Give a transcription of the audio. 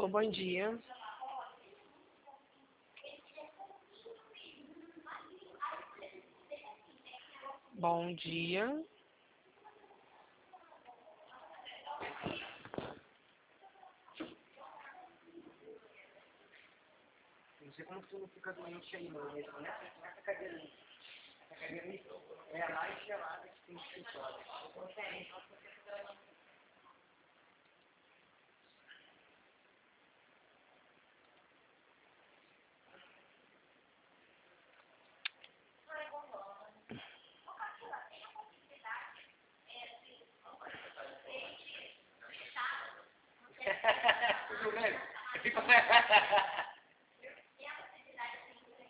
Alô, bom dia. Bom dia. Não sei como tu não fica doente aí, não. Essa cadeira aí. Essa cadeira aí é a mais gelada que tem no escritório. Tudo bem?